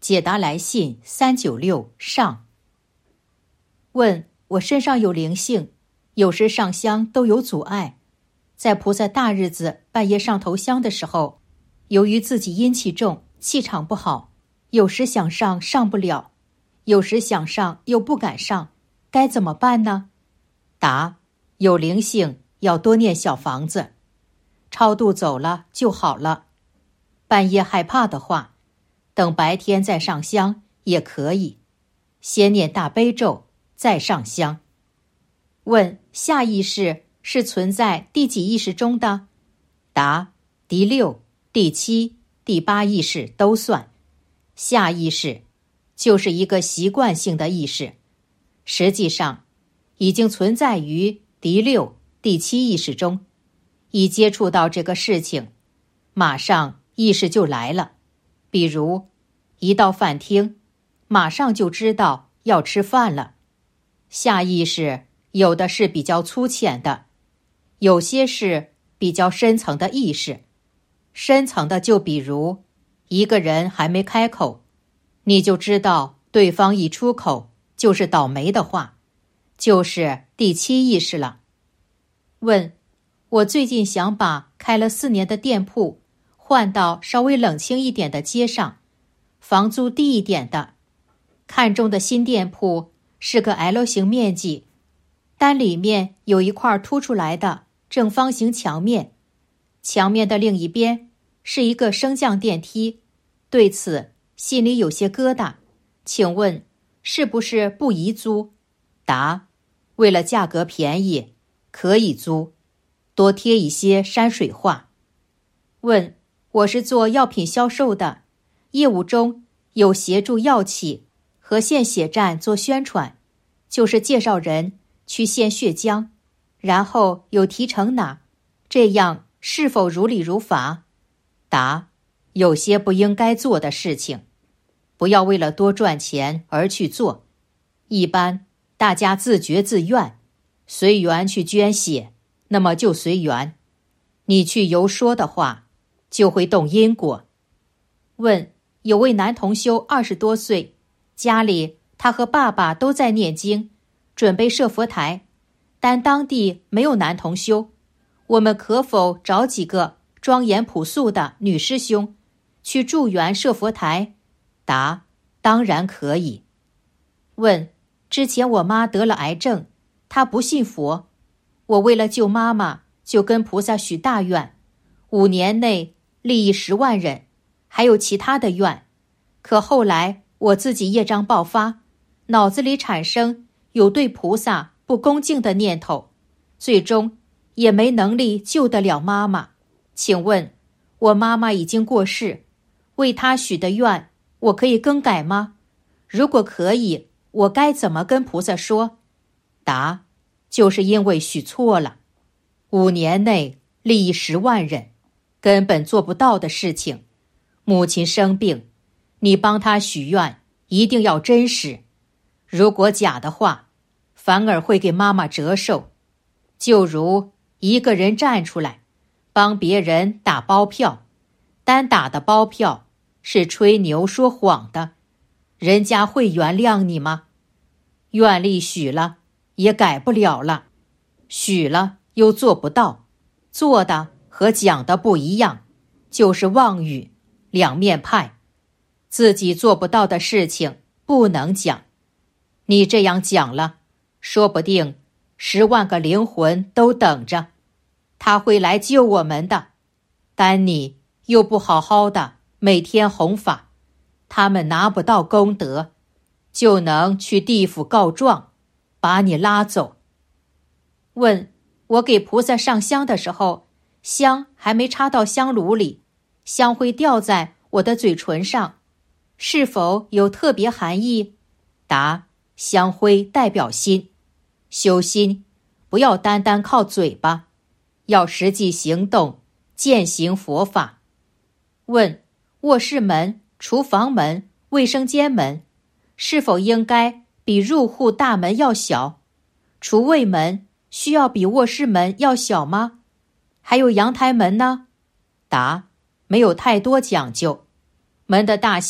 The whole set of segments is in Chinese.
解答来信396上。问：我身上有灵性，有时上香都有阻碍，在菩萨大日子半夜上头香的时候，由于自己阴气重，气场不好，有时想上上不了，有时想上又不敢上，该怎么办呢？答：有灵性要多念小房子，超度走了就好了。半夜害怕的话，等白天再上香也可以，先念大悲咒再上香。问：下意识是存在第几意识中的？答：第6、第7、第8意识都算。下意识就是一个习惯性的意识，实际上已经存在于第6、第7意识中，一接触到这个事情，马上意识就来了。比如一到饭厅，马上就知道要吃饭了。下意识有的是比较粗浅的，有些是比较深层的意识。深层的就比如一个人还没开口，你就知道对方一出口就是倒霉的话，就是第7意识了。问：我最近想把开了4年的店铺换到稍微冷清一点的街上，房租低一点的，看中的新店铺是个 L 型面积，单里面有一块凸出来的正方形墙面，墙面的另一边是一个升降电梯，对此心里有些疙瘩，请问是不是不宜租？答：为了价格便宜，可以租，多贴一些山水画。问：我是做药品销售的，业务中有协助药企和献血站做宣传，就是介绍人去献血浆，然后有提成拿，这样是否如理如法？答：有些不应该做的事情，不要为了多赚钱而去做。一般大家自觉自愿，随缘去捐血，那么就随缘。你去游说的话，就会动因果。问：有位男同修20多岁，家里他和爸爸都在念经，准备设佛台，但当地没有男同修，我们可否找几个庄严朴素的女师兄去助缘设佛台？答：当然可以。问：之前我妈得了癌症，她不信佛，我为了救妈妈，就跟菩萨许大愿，5年内利益10万人，还有其他的愿。可后来我自己业障爆发，脑子里产生有对菩萨不恭敬的念头，最终也没能力救得了妈妈。请问我妈妈已经过世，为她许的愿我可以更改吗？如果可以，我该怎么跟菩萨说？答：就是因为许错了，5年内利益10万人，根本做不到的事情。母亲生病，你帮她许愿一定要真实，如果假的话，反而会给妈妈折寿。就如一个人站出来帮别人打包票，单打的包票是吹牛说谎的，人家会原谅你吗？愿力许了也改不了了，许了又做不到，做的和讲的不一样，就是妄语，两面派。自己做不到的事情不能讲，你这样讲了，说不定10万个灵魂都等着，他会来救我们的，但你又不好好的每天弘法，他们拿不到功德，就能去地府告状，把你拉走。问：我给菩萨上香的时候，香还没插到香炉里，香灰掉在我的嘴唇上，是否有特别含义？答：香灰代表心，修心不要单单靠嘴巴，要实际行动，践行佛法。问：卧室门、厨房门、卫生间门是否应该比入户大门要小？厨卫门需要比卧室门要小吗？还有阳台门呢？答：没有太多讲究，门的大小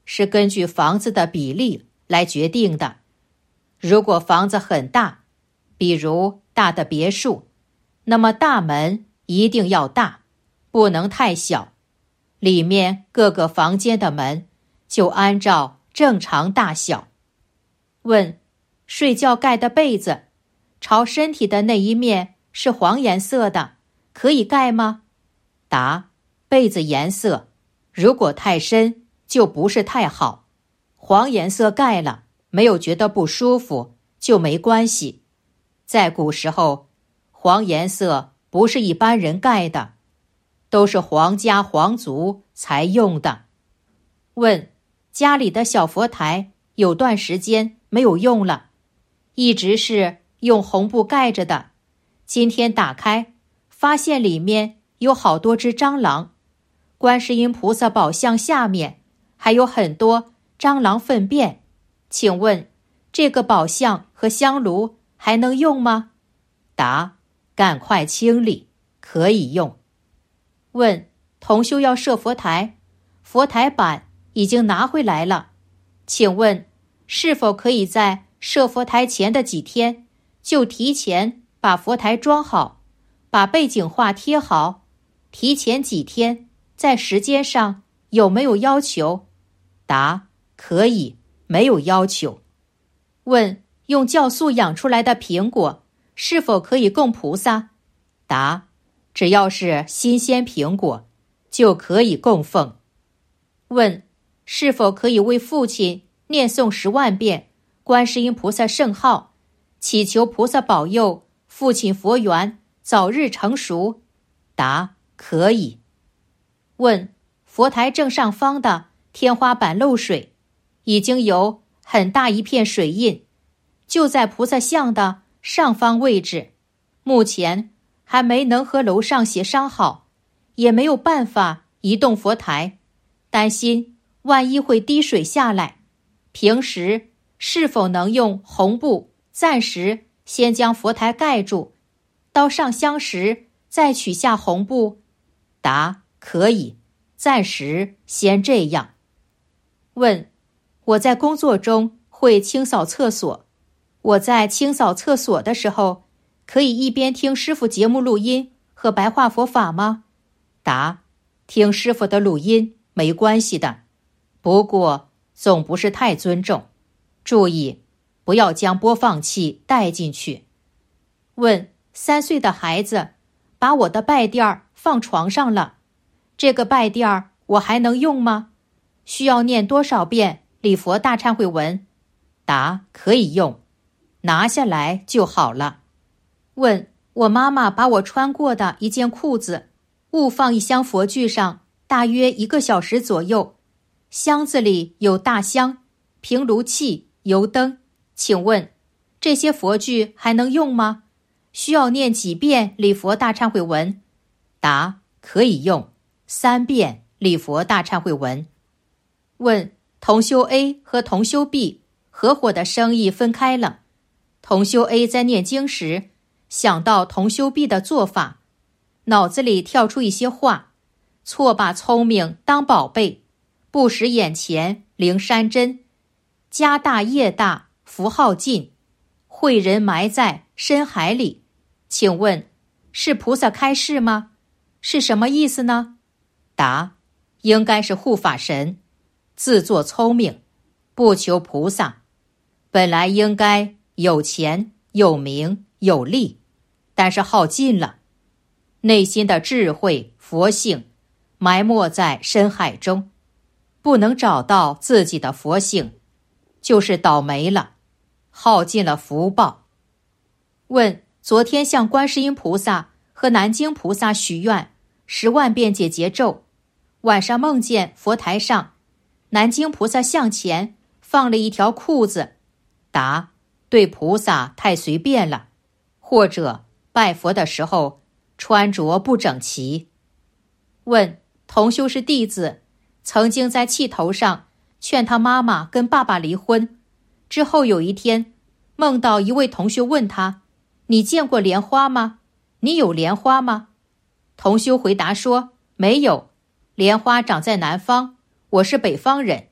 是根据房子的比例来决定的。如果房子很大，比如大的别墅，那么大门一定要大，不能太小，里面各个房间的门就按照正常大小。问：睡觉盖的被子，朝身体的那一面是黄颜色的，可以盖吗？答：被子颜色如果太深就不是太好，黄颜色盖了没有觉得不舒服就没关系。在古时候，黄颜色不是一般人盖的，都是皇家皇族才用的。问：家里的小佛台有段时间没有用了，一直是用红布盖着的，今天打开发现里面有好多只蟑螂，观世音菩萨宝像下面还有很多蟑螂粪便，请问这个宝像和香炉还能用吗？答：赶快清理，可以用。问：同修要设佛台，佛台板已经拿回来了，请问是否可以在设佛台前的几天就提前把佛台装好，把背景画贴好？提前几天，在时间上有没有要求？答：可以，没有要求。问：用酵素养出来的苹果是否可以供菩萨？答：只要是新鲜苹果就可以供奉。问：是否可以为父亲念诵10万遍观世音菩萨圣号，祈求菩萨保佑父亲佛缘早日成熟？答：可以。问：佛台正上方的天花板漏水，已经有很大一片水印，就在菩萨像的上方位置，目前还没能和楼上协商好，也没有办法移动佛台，担心万一会滴水下来，平时是否能用红布暂时先将佛台盖住，到上香时再取下红布？答：可以，暂时先这样。问：我在工作中会清扫厕所，我在清扫厕所的时候，可以一边听师父节目录音和白话佛法吗？答：听师父的录音没关系的，不过总不是太尊重，注意不要将播放器带进去。问：3岁的孩子把我的拜垫儿放床上了，这个拜垫儿我还能用吗？需要念多少遍礼佛大忏悔文？答：可以用，拿下来就好了。问：我妈妈把我穿过的一件裤子误放一箱佛具上，大约1个小时左右，箱子里有大香、平炉器、油灯，请问这些佛具还能用吗？需要念几遍礼佛大忏悔文？答：可以用3遍礼佛大忏悔文。问：同修 A 和同修 B 合伙的生意分开了，同修 A 在念经时想到同修 B 的做法，脑子里跳出一些话：错把聪明当宝贝，不识眼前灵山真，家大业大福耗尽，慧人埋在深海里。请问是菩萨开示吗？是什么意思呢？答：应该是护法神自作聪明，不求菩萨，本来应该有钱有名有利，但是耗尽了，内心的智慧佛性埋没在深海中，不能找到自己的佛性，就是倒霉了，耗尽了福报。问：昨天向观世音菩萨和南京菩萨许愿10万遍解结咒，晚上梦见佛台上南京菩萨像前放了一条裤子，答：对菩萨太随便了，或者拜佛的时候穿着不整齐。问：同修是弟子，曾经在气头上劝他妈妈跟爸爸离婚，之后有一天梦到一位同学问他：你见过莲花吗？你有莲花吗？同修回答说：没有，莲花长在南方，我是北方人。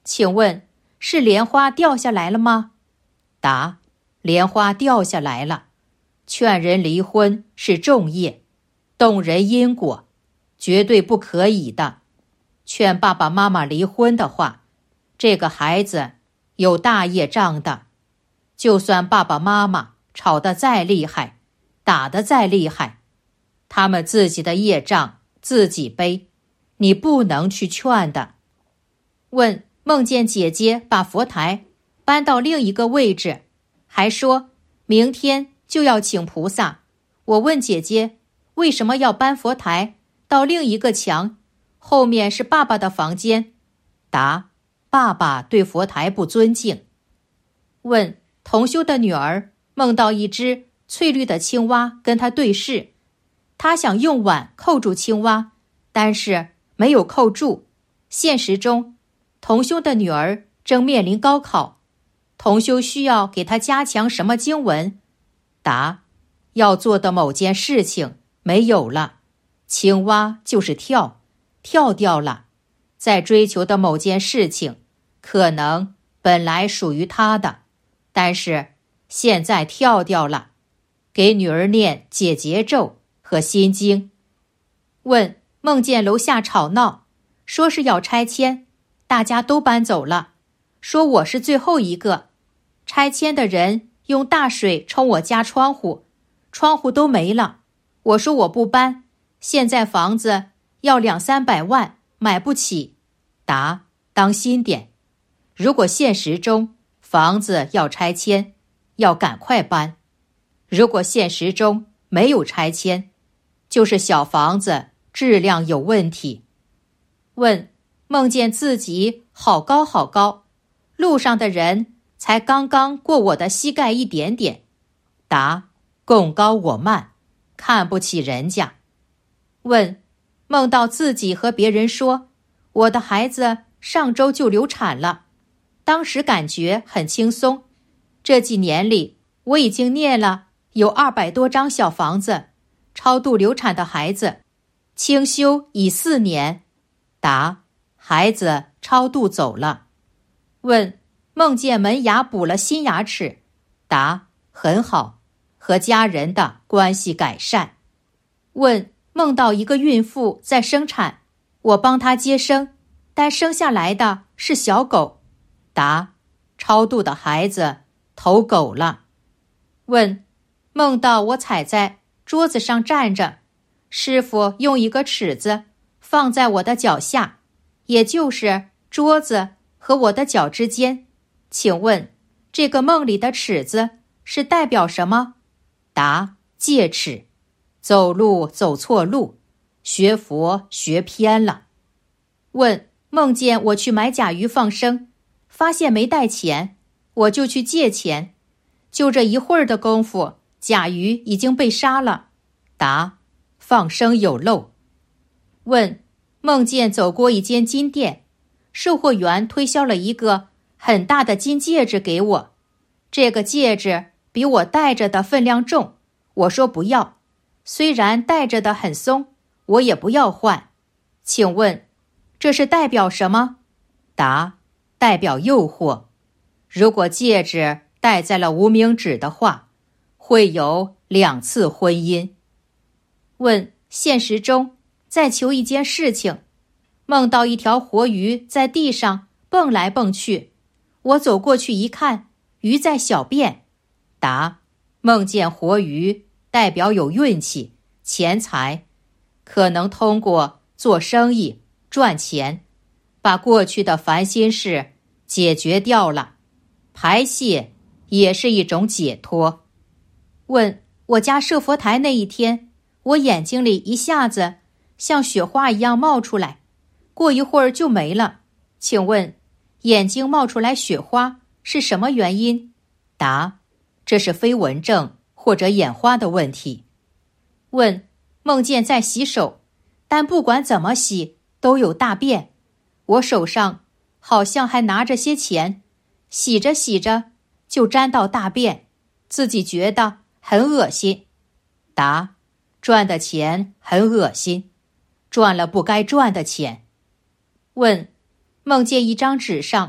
请问是莲花掉下来了吗？答：莲花掉下来了。劝人离婚是重业，动人因果，绝对不可以的。劝爸爸妈妈离婚的话，这个孩子有大业障的。就算爸爸妈妈吵得再厉害，打得再厉害，他们自己的业障自己背，你不能去劝的。问：梦见姐姐把佛台搬到另一个位置，还说明天就要请菩萨。我问姐姐为什么要搬佛台到另一个墙，后面是爸爸的房间。答：爸爸对佛台不尊敬。问：同修的女儿梦到一只翠绿的青蛙跟她对视，她想用碗扣住青蛙，但是没有扣住。现实中，同修的女儿正面临高考，同修需要给她加强什么经文？答：要做的某件事情没有了，青蛙就是跳掉了，在追求的某件事情可能本来属于他的，但是现在跳掉了。给女儿念解结咒和心经。问：梦见楼下吵闹，说是要拆迁，大家都搬走了，说我是最后一个。拆迁的人用大水冲我家窗户，窗户都没了。我说我不搬，现在房子要200-300万，买不起。答：当心点，如果现实中房子要拆迁，要赶快搬；如果现实中没有拆迁，就是小房子质量有问题。问：梦见自己好高好高，路上的人才刚刚过我的膝盖一点点。答：共高我慢，看不起人家。问：梦到自己和别人说，我的孩子上周就流产了，当时感觉很轻松。这几年里，我已经念了有200多张小房子，超度流产的孩子，清修已4年。答：孩子超度走了。问：梦见门牙补了新牙齿。答：很好，和家人的关系改善。问：梦到一个孕妇在生产，我帮她接生，但生下来的是小狗。答：超度的孩子投狗了。问：梦到我踩在桌子上站着，师父用一个尺子放在我的脚下，也就是桌子和我的脚之间。请问这个梦里的尺子是代表什么？答：戒尺。走路走错路，学佛学偏了。问：梦见我去买甲鱼放生，发现没带钱，我就去借钱，就这一会儿的功夫，甲鱼已经被杀了。答：放生有漏。问：梦见走过一间金店，售货员推销了一个很大的金戒指给我，这个戒指比我戴着的分量重，我说不要，虽然戴着的很松，我也不要换。请问这是代表什么？答：代表诱惑。如果戒指戴在了无名指的话，会有2次婚姻。问：现实中再求一件事情，梦到一条活鱼在地上蹦来蹦去，我走过去一看，鱼在小便。答：梦见活鱼代表有运气、钱财，可能通过做生意赚钱，把过去的烦心事解决掉了。排泄也是一种解脱。问：我家设佛台那一天，我眼睛里一下子像雪花一样冒出来，过一会儿就没了。请问眼睛冒出来雪花是什么原因？答：这是飞蚊症或者眼花的问题。问：梦见在洗手，但不管怎么洗都有大便，我手上好像还拿着些钱，洗着洗着就沾到大便，自己觉得很恶心。答：赚的钱很恶心，赚了不该赚的钱。问：梦见一张纸上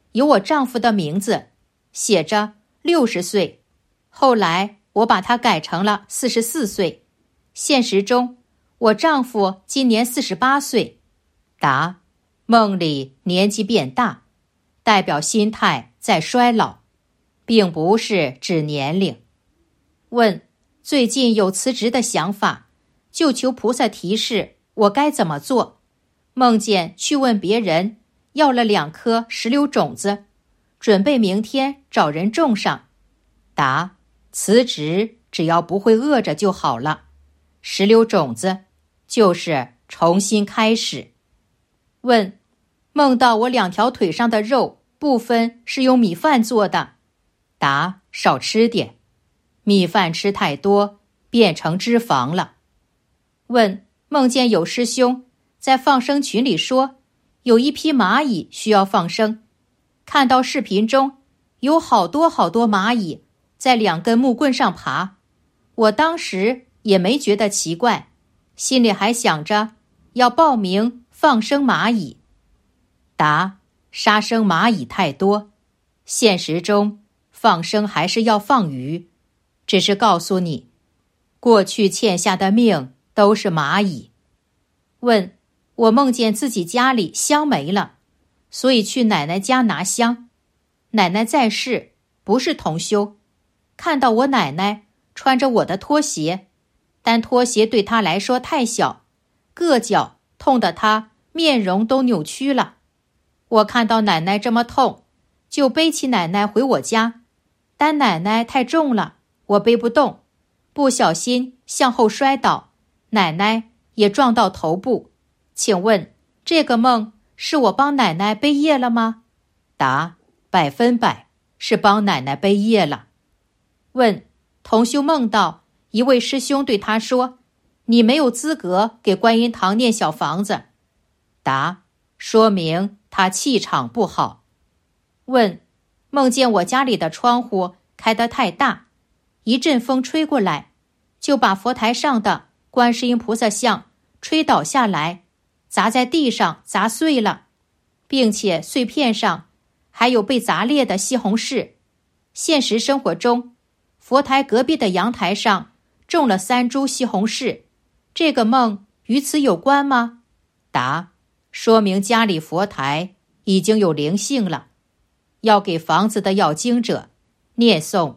有我丈夫的名字，写着60岁，后来我把它改成了44岁。现实中，我丈夫今年48岁。答：梦里年纪变大，代表心态在衰老，并不是指年龄。问：最近有辞职的想法，就求菩萨提示我该怎么做。梦见去问别人要了2颗石榴种子，准备明天找人种上。答：辞职只要不会饿着就好了，石榴种子就是重新开始。问：梦到我2条腿上的肉部分是用米饭做的。答：少吃点，米饭吃太多变成脂肪了。问：梦见有师兄在放生群里说，有一批蚂蚁需要放生，看到视频中有好多蚂蚁在2根木棍上爬，我当时也没觉得奇怪，心里还想着要报名放生蚂蚁。答：杀生蚂蚁太多，现实中放生还是要放鱼，只是告诉你，过去欠下的命都是蚂蚁。问：我梦见自己家里香没了，所以去奶奶家拿香。奶奶在世，不是同修，看到我奶奶穿着我的拖鞋，但拖鞋对她来说太小，硌脚，痛得她面容都扭曲了。我看到奶奶这么痛，就背起奶奶回我家，但奶奶太重了，我背不动，不小心向后摔倒，奶奶也撞到头部。请问这个梦是我帮奶奶背业了吗？答：100%是帮奶奶背业了。问：同修梦到一位师兄对他说，你没有资格给观音堂念小房子。答：说明他气场不好。问：梦见我家里的窗户开得太大，一阵风吹过来，就把佛台上的观世音菩萨像吹倒下来，砸在地上，砸碎了，并且碎片上还有被砸裂的西红柿。现实生活中，佛台隔壁的阳台上种了3株西红柿，这个梦与此有关吗？答：说明家里佛台已经有灵性了，要给房子的要经者念诵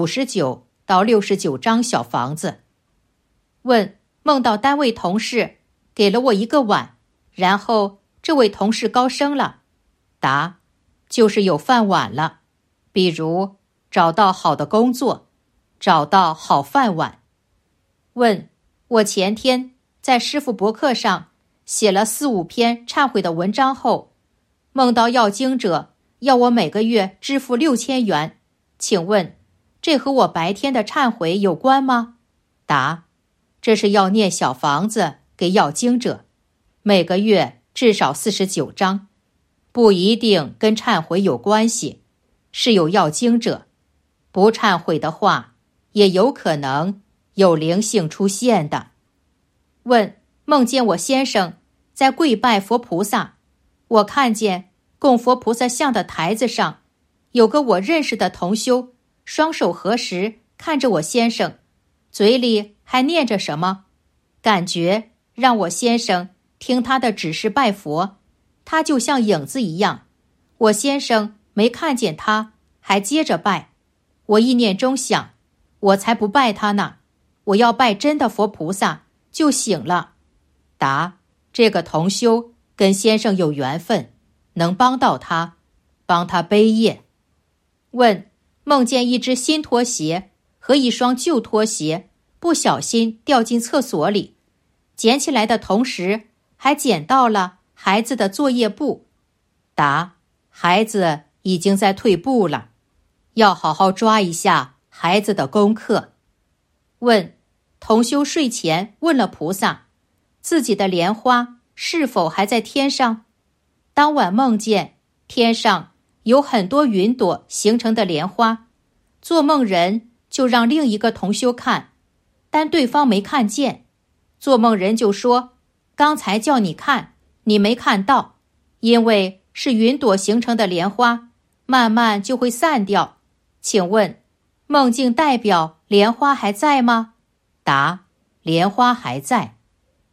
59到69张小房子。问：梦到单位同事给了我一个碗，然后这位同事高升了。答：就是有饭碗了，比如找到好的工作，找到好饭碗。问：我前天在师父博客上写了4、5篇忏悔的文章后，梦到要经者要我每个月支付6000元，请问这和我白天的忏悔有关吗？答：这是要念小房子给要经者，每个月至少49张，不一定跟忏悔有关系，是有要经者，不忏悔的话也有可能有灵性出现的。问：梦见我先生在跪拜佛菩萨，我看见供佛菩萨像的台子上有个我认识的同修，双手合十看着我先生，嘴里还念着什么，感觉让我先生听他的指示拜佛，他就像影子一样，我先生没看见他，还接着拜。我意念中想，我才不拜他呢，我要拜真的佛菩萨，就醒了。答：这个同修跟先生有缘分，能帮到他，帮他背业。问：梦见一只新拖鞋和一双旧拖鞋不小心掉进厕所里，捡起来的同时还捡到了孩子的作业簿。答：孩子已经在退步了，要好好抓一下孩子的功课。问：同修睡前问了菩萨，自己的莲花是否还在天上？当晚梦见天上有很多云朵形成的莲花，做梦人就让另一个同修看，但对方没看见。做梦人就说，刚才叫你看，你没看到，因为是云朵形成的莲花， 慢慢就会散掉。请问，梦境代表莲花还在吗？答：莲花还在。